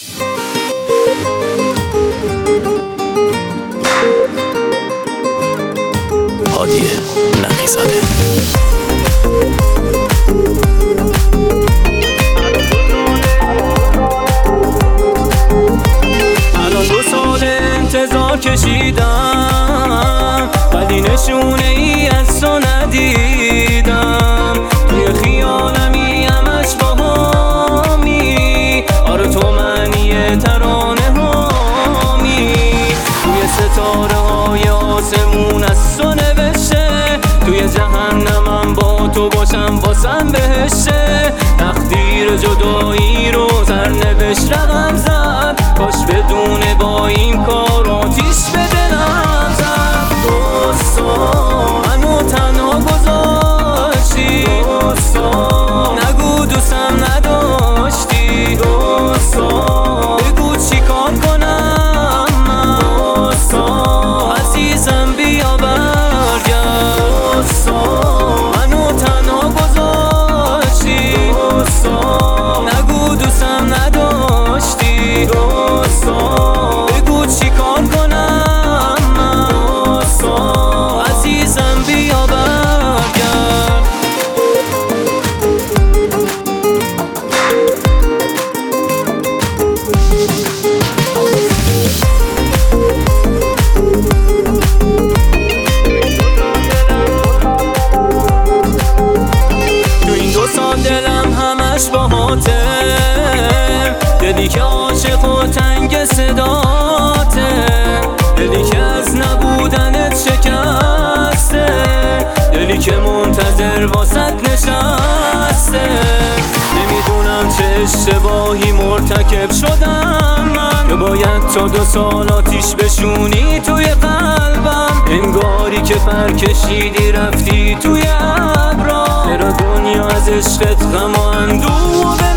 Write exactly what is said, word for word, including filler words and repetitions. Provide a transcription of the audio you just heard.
هادی نقی‌زاده. الان دو سال انتظار کشیدم ولی نشونه ای از تو ندیدم. توی خیالمی همش باهامی، آره تو معنی ترانه هامی. توی ستاره های آسمون از تو نوشته، توی جهنمم با تو باشم واسم بهشه. تقدیر جدایی رو سرنوشت رقم زد، کاش بدونه با این کار آتیش به دلم زد. دوستا منو تنها گذاشتی، دوستا نگو دوستم نداشتی. دوستا بگو چی کار کنم من، دوستا عزیزم بیا برگرد. دوستا منو تنها گذاشتی، دوستا نگو دوستم نداشتی. دوستا بگو چی کار کنم من، دوستا عزیزم بیا برگرد. تو این دو سال دلم همش باهاته، دلی که عاشق و تنگ صداته، دلی که از نبودنت شکسته، دلی که منتظر واسط نشسته. نمیدونم چه اشتباهی مرتکب شدم من که باید تا دو سال آتیش بشونی توی قلبم. انگاری که پر کشیدی رفتی توی ابرا، چرا دنیا از عشقت غم و اندوه